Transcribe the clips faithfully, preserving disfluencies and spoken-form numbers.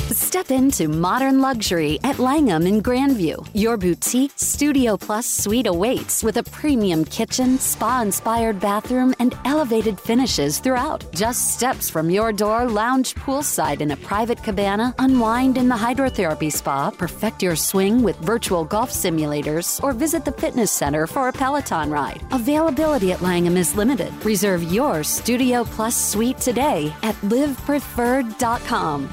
Step into modern luxury at Langham in Grandview. Your boutique Studio Plus suite awaits with a premium kitchen, spa-inspired bathroom, and elevated finishes throughout. Just steps from your door, lounge poolside in a private cabana, unwind in the hydrotherapy spa, perfect your swing with virtual golf simulators, or visit the fitness center for a Peloton ride. Availability at Langham is limited. Reserve your Studio Plus suite today at live preferred dot com.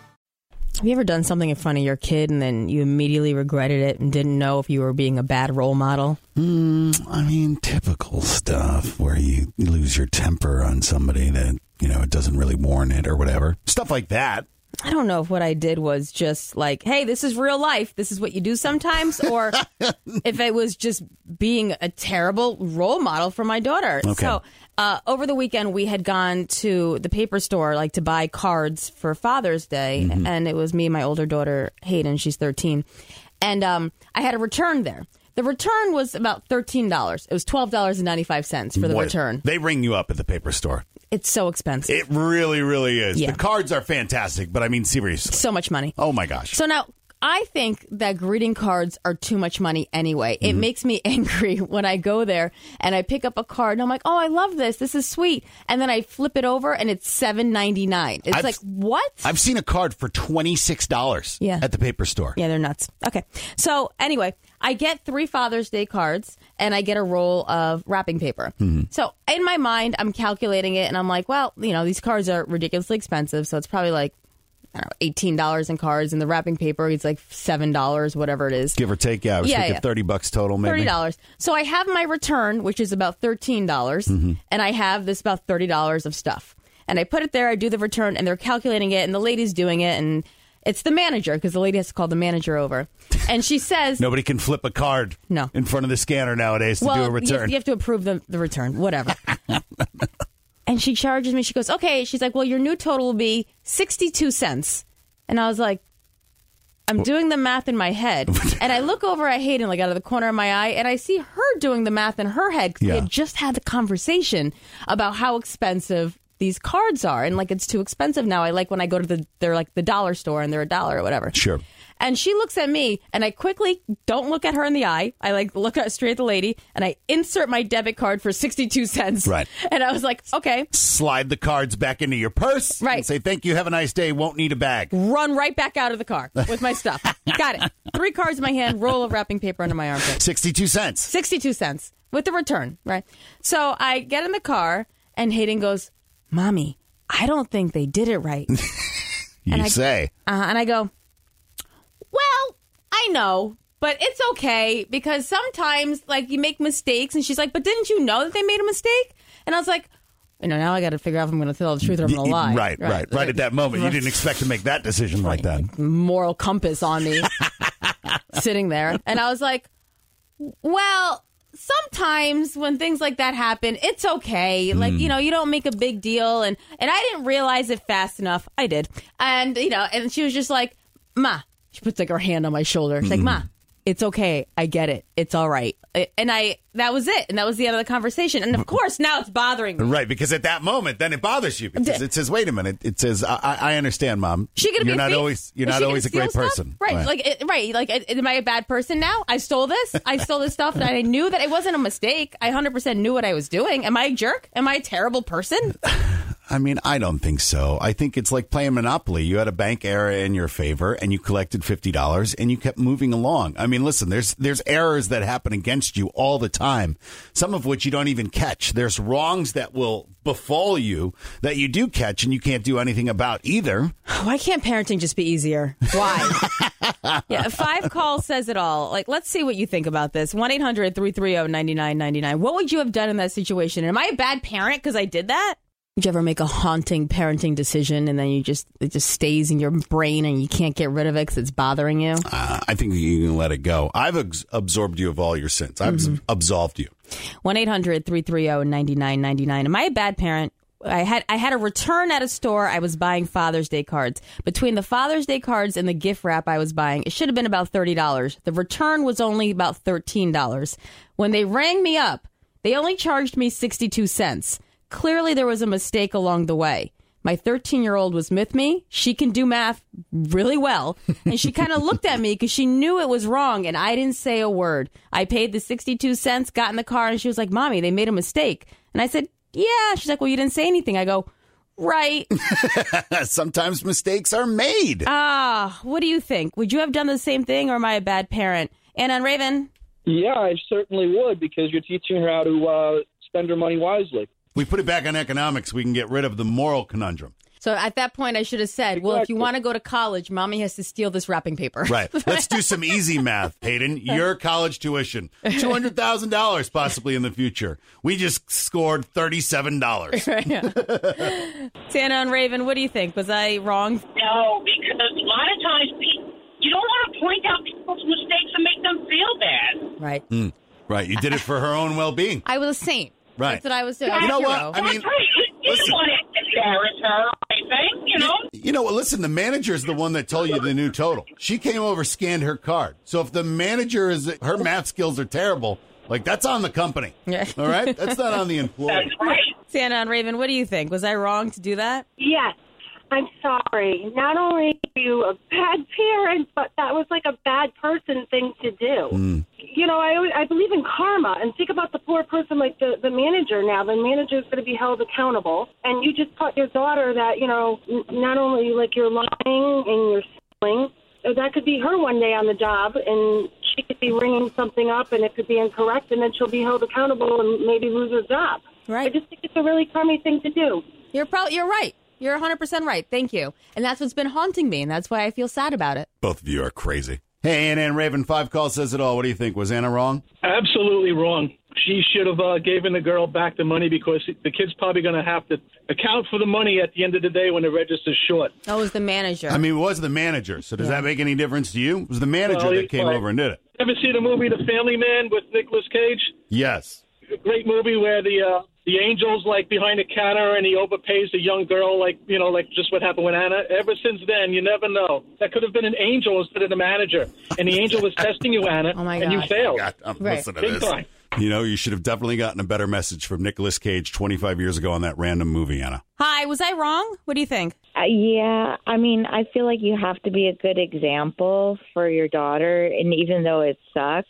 Have you ever done something in front of your kid and then you immediately regretted it and didn't know if you were being a bad role model? Mm, I mean, typical stuff where you lose your temper on somebody that, you know, it doesn't really warrant it or whatever. Stuff like that. I don't know if what I did was just like, hey, this is real life. This is what you do sometimes. Or if it was just being a terrible role model for my daughter. Okay. So uh, over the weekend, we had gone to the paper store like to buy cards for Father's Day. Mm-hmm. And it was me and my older daughter, Hayden. She's thirteen. And um, I had a return there. The return was about thirteen dollars. It was twelve dollars and ninety-five cents for the What? return. They ring you up at the paper store. It's so expensive. It really, really is. Yeah. The cards are fantastic, but I mean, seriously. So much money. Oh, my gosh. So now, I think that greeting cards are too much money anyway. It Mm-hmm. makes me angry when I go there and I pick up a card and I'm like, oh, I love this. This is sweet. And then I flip it over and it's seven ninety-nine. It's I've- like, what? I've seen a card for twenty-six dollars Yeah. at the paper store. Yeah, they're nuts. Okay. So anyway, I get three Father's Day cards and I get a roll of wrapping paper. Mm-hmm. So in my mind, I'm calculating it and I'm like, well, you know, these cards are ridiculously expensive. So it's probably like, I don't know, eighteen dollars in cards, and the wrapping paper is like seven dollars, whatever it is. Give or take, yeah. I was Yeah, thinking yeah. thirty bucks total, maybe. thirty dollars. So I have my return, which is about thirteen dollars, Mm-hmm. and I have this about thirty dollars of stuff. And I put it there, I do the return, and they're calculating it, and the lady's doing it, and it's the manager, because the lady has to call the manager over. And she says... Nobody can flip a card No. in front of the scanner nowadays to well, do a you have- return. You have to approve the, the return, whatever. And she charges me, she goes, okay, she's like, well, your new total will be sixty-two cents. And I was like, I'm doing the math in my head. And I look over at Hayden, like out of the corner of my eye, and I see her doing the math in her head. Because Yeah. we had just had the conversation about how expensive these cards are. And like, it's too expensive now. I like when I go to the, they're like the dollar store and they're a dollar or whatever. Sure. And she looks at me, and I quickly don't look at her in the eye. I like look at straight at the lady, and I insert my debit card for sixty-two cents. Right. And I was like, okay. Slide the cards back into your purse. Right. And say, thank you, have a nice day, won't need a bag. Run right back out of the car with my stuff. Got it. Three cards in my hand, roll of wrapping paper under my armpit. sixty-two cents. sixty-two cents with the return, right? So I get in the car, and Hayden goes, Mommy, I don't think they did it right. You And I- say. Uh, and I go, well, I know, but it's okay because sometimes, like, you make mistakes. And she's like, but didn't you know that they made a mistake? And I was like, you know, now I got to figure out if I'm going to tell the truth or I'm going to lie. Right, right, right. At that moment, you didn't expect to make that decision like that. Moral compass on me sitting there. And I was like, well, sometimes when things like that happen, it's okay. Like, you know, you don't make a big deal. And, and I didn't realize it fast enough. I did. And, you know, and she was just like, Ma. She puts like her hand on my shoulder. She's like, Ma, it's okay. I get it. It's all right. And I, that was it. And that was the end of the conversation. And of course, now it's bothering me. Right, because at that moment, then it bothers you because it says, "Wait a minute." It says, "I, I understand, Mom. She gonna you're be a not thief? always you're Is not she always a gonna great steal person." stuff? Right, like it, right, like am I a bad person now? I stole this. I stole this stuff, and I knew that it wasn't a mistake. I one hundred percent knew what I was doing. Am I a jerk? Am I a terrible person? I mean, I don't think so. I think it's like playing Monopoly. You had a bank error in your favor, and you collected fifty dollars, and you kept moving along. I mean, listen, there's there's errors that happen against you all the time, some of which you don't even catch. There's wrongs that will befall you that you do catch, and you can't do anything about either. Why can't parenting just be easier? Why? Yeah, five calls says it all. Like, let's see what you think about this. one eight hundred three three zero nine nine nine nine. What would you have done in that situation? Am I a bad parent because I did that? Did you ever make a haunting parenting decision and then you just it just stays in your brain and you can't get rid of it because it's bothering you? Uh, I think you can let it go. I've ex- absorbed you of all your sins. I've mm-hmm. absolved you. one eight hundred three three zero nine nine nine nine. Am I a bad parent? I had I had a return at a store. I was buying Father's Day cards. Between the Father's Day cards and the gift wrap I was buying, it should have been about thirty dollars. The return was only about thirteen dollars. When they rang me up, they only charged me sixty-two cents. Clearly, there was a mistake along the way. My thirteen-year-old was with me. She can do math really well. And she kind of looked at me because she knew it was wrong, and I didn't say a word. I paid the sixty-two cents, got in the car, and she was like, Mommy, they made a mistake. And I said, yeah. She's like, well, you didn't say anything. I go, right. Sometimes mistakes are made. Ah, what do you think? Would you have done the same thing, or am I a bad parent? Anna and Raven? Yeah, I certainly would, because you're teaching her how to uh, spend her money wisely. We put it back on economics. We can get rid of the moral conundrum. So at that point, I should have said, exactly. Well, if you want to go to college, Mommy has to steal this wrapping paper. Right. Let's do some easy math, Hayden. Your college tuition, two hundred thousand dollars possibly in the future. We just scored thirty-seven dollars. Right, yeah. Santa and Raven, what do you think? Was I wrong? No, because a lot of times people, you don't want to point out people's mistakes and make them feel bad. Right. Mm, right. You did it for her own well-being. I was a saint. Right. That's what I was doing. You know what? Hero. I mean, That's right. You listen. don't want to embarrass her, I think, you know? You know what? Listen, the manager's the one that told you the new total. She came over, scanned her card. So if the manager is, her math skills are terrible, like that's on the company. Yeah. All right? That's not on the employee. That's right. Santa and Raven, what do you think? Was I wrong to do that? Yes. I'm sorry. Not only are you a bad parent, but that was like a bad person thing to do. Mm. You know, I always, I believe in karma. And think about the poor person like the, the manager now. The manager is going to be held accountable. And you just taught your daughter that, you know, n- not only like you're lying and you're stealing, that could be her one day on the job, and she could be ringing something up and it could be incorrect, and then she'll be held accountable and maybe lose her job. Right. I just think it's a really crummy thing to do. You're probably you're right. You're one hundred percent right. Thank you. And that's what's been haunting me, and that's why I feel sad about it. Both of you are crazy. Hey, Anna and Raven, five call says it all. What do you think? Was Anna wrong? Absolutely wrong. She should have uh, given the girl back the money, because the kid's probably going to have to account for the money at the end of the day when the register's short. Oh, it was the manager. I mean, it was the manager. So does Yeah. that make any difference to you? It was the manager Well, that came well, over and did it. Ever see the movie The Family Man with Nicolas Cage? Yes. A great movie where the uh, the angel's like behind a counter and he overpays the young girl, like, you know, like just what happened with Anna. Ever since then, you never know. That could have been an angel instead of the manager. And the angel was testing you, Anna, Oh, my and you God. failed. God, um, Right. listen to Big this. time. You know, you should have definitely gotten a better message from Nicolas Cage twenty-five years ago on that random movie, Anna. Hi, was I wrong? What do you think? Uh, yeah, I mean, I feel like you have to be a good example for your daughter, and even though it sucks,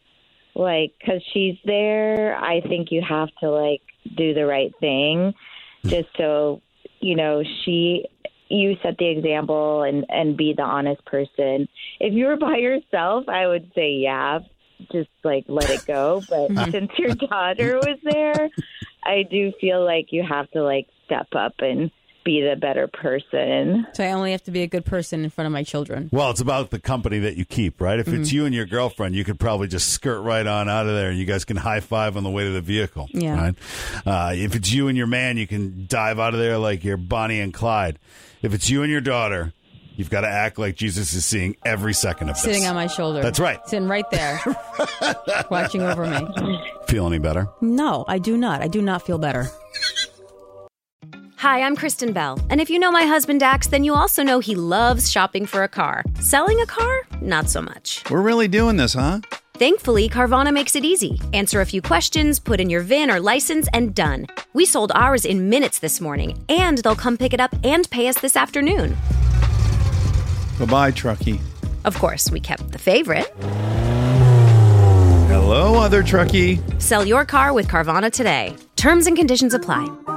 like, because she's there, I think you have to, like, do the right thing, just so, you know, she, you set the example and, and be the honest person. If you were by yourself, I would say, yeah, just, like, let it go. But since your daughter was there, I do feel like you have to, like, step up and be the better person. So I only have to be a good person in front of my children. Well, it's about the company that you keep, right? If it's you and your girlfriend, you could probably just skirt right on out of there, and you guys can high five on the way to the vehicle. Yeah. Right? Uh, if it's you and your man, you can dive out of there like you're Bonnie and Clyde. If it's you and your daughter, you've got to act like Jesus is seeing every second of this. Sitting on my shoulder. That's right. Sitting right there, watching over me. Feel any better? No, I do not. I do not feel better. Hi, I'm Kristen Bell, and if you know my husband Dax, then you also know he loves shopping for a car. Selling a car? Not so much. We're really doing this, huh? Thankfully, Carvana makes it easy. Answer a few questions, put in your V I N or license, and done. We sold ours in minutes this morning, and they'll come pick it up and pay us this afternoon. Bye-bye, Truckee. Of course, we kept the favorite. Hello, other Truckee. Sell your car with Carvana today. Terms and conditions apply.